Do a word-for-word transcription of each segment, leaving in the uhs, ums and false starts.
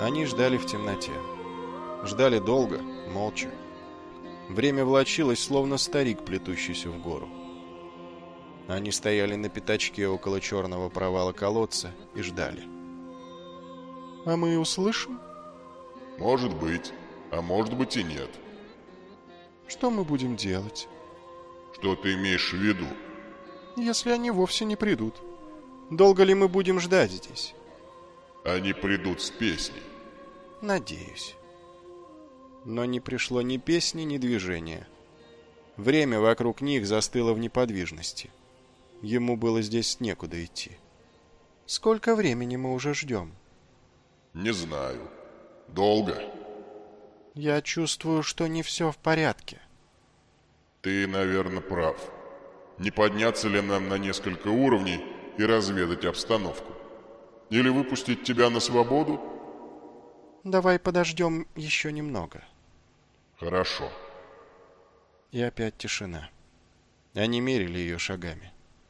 Они ждали в темноте. Ждали долго, молча. Время влачилось, словно старик, плетущийся в гору. Они стояли на пятачке около черного провала колодца и ждали. «А мы услышим?» «Может быть, а может быть и нет». «Что мы будем делать?» «Что ты имеешь в виду?» «Если они вовсе не придут. Долго ли мы будем ждать здесь?» «Они придут с песней». «Надеюсь». Но не пришло ни песни, ни движения. Время вокруг них застыло в неподвижности. Ему было здесь некуда идти. «Сколько времени мы уже ждем?» «Не знаю. Долго?» «Я чувствую, что не все в порядке». «Ты, наверное, прав. Не подняться ли нам на несколько уровней и разведать обстановку? Или выпустить тебя на свободу?» «Давай подождем еще немного». «Хорошо». И опять тишина. Они мерили ее шагами.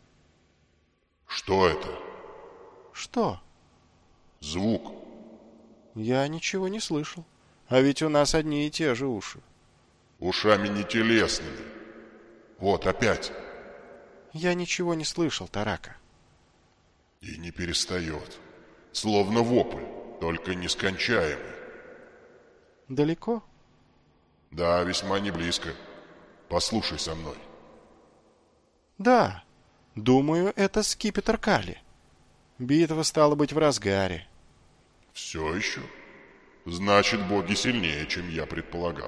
«Что это?» «Что?» «Звук». «Я ничего не слышал. А ведь у нас одни и те же уши». «Ушами не телесными. Вот опять». «Я ничего не слышал, Тарака». И не перестает. Словно вопль, только нескончаемый. «Далеко?» «Да, весьма не близко. Послушай со мной». «Да, думаю, это скипетр Кали. Битва стала быть в разгаре». «Все еще? Значит, боги сильнее, чем я предполагал».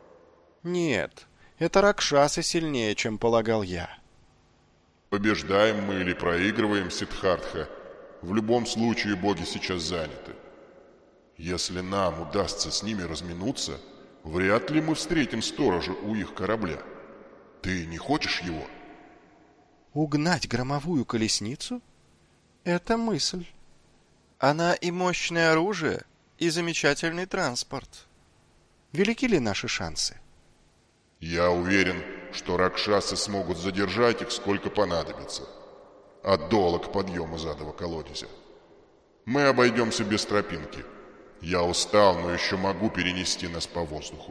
«Нет, это Ракшасы сильнее, чем полагал я». Побеждаем мы или проигрываем, Сиддхартха, в любом случае боги сейчас заняты. Если нам удастся с ними разминуться, вряд ли мы встретим сторожа у их корабля. Ты не хочешь его? Угнать громовую колесницу? Это мысль. Она и мощное оружие, и замечательный транспорт. Велики ли наши шансы? Я уверен, что ракшасы смогут задержать их сколько понадобится. От дола к подъему задова колодезя. Мы обойдемся без тропинки. Я устал, но еще могу перенести нас по воздуху.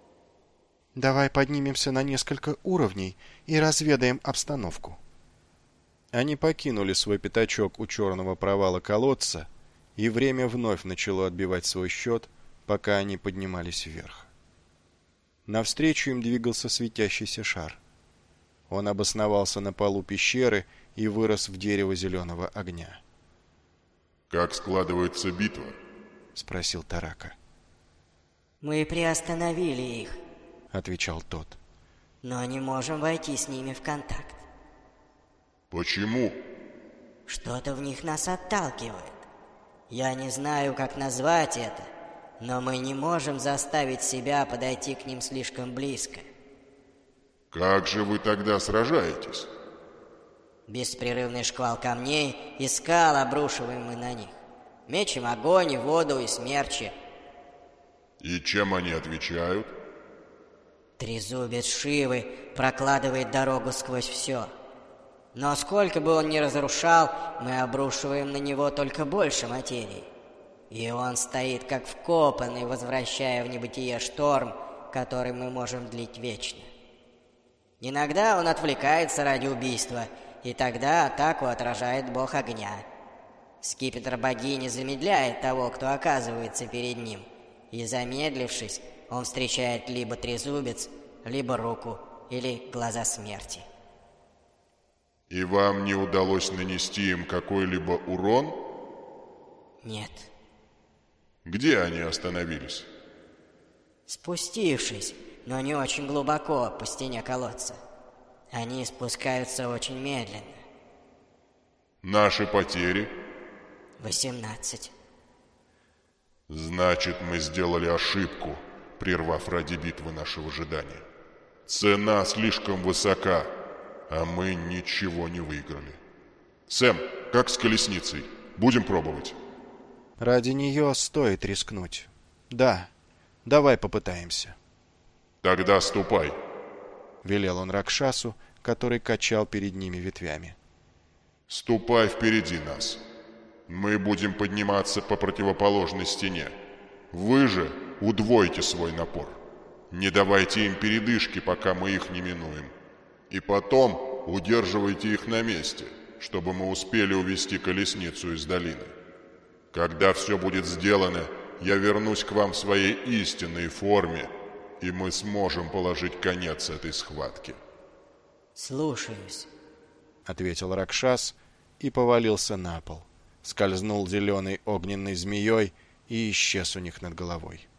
Давай поднимемся на несколько уровней и разведаем обстановку. Они покинули свой пятачок у черного провала колодца, и время вновь начало отбивать свой счет, пока они поднимались вверх. Навстречу им двигался светящийся шар. Он обосновался на полу пещеры и вырос в дерево зеленого огня. «Как складывается битва?» — спросил Тарака. «Мы приостановили их», — отвечал тот. «но не можем войти с ними в контакт». «Почему?» «Что-то в них нас отталкивает. Я не знаю, как назвать это, но мы не можем заставить себя подойти к ним слишком близко». «Как же вы тогда сражаетесь?» «Беспрерывный шквал камней и скал, обрушиваемый на них. Мечем огонь, воду и смерчи». «И чем они отвечают?» Трезубец Шивы прокладывает дорогу сквозь все. Но сколько бы он ни разрушал, мы обрушиваем на него только больше материи. И он стоит как вкопанный, возвращая в небытие шторм, который мы можем длить вечно. Иногда он отвлекается ради убийства, и тогда атаку отражает бог огня. Скипетр богини замедляет того, кто оказывается перед ним, и, замедлившись, он встречает либо трезубец, либо руку, или глаза смерти. «И вам не удалось нанести им какой-либо урон?» Нет. «Где они остановились?» Спустившись, но не очень глубоко по стене колодца. Они спускаются очень медленно. «Наши потери?» Восемнадцать. «Значит, мы сделали ошибку, прервав ради битвы нашего ожидания. Цена слишком высока, а мы ничего не выиграли. Сэм, как с колесницей? Будем пробовать?» «Ради нее стоит рискнуть. Да, давай попытаемся». «Тогда ступай», — велел он Ракшасу, который качал перед ними ветвями. «Ступай впереди нас. Мы будем подниматься по противоположной стене. Вы же удвойте свой напор. Не давайте им передышки, пока мы их не минуем. И потом удерживайте их на месте, чтобы мы успели увести колесницу из долины. Когда все будет сделано, я вернусь к вам в своей истинной форме, и мы сможем положить конец этой схватке. «Слушаюсь», — ответил Ракшас и повалился на пол. Скользнул зеленой огненной змеей и исчез у них над головой.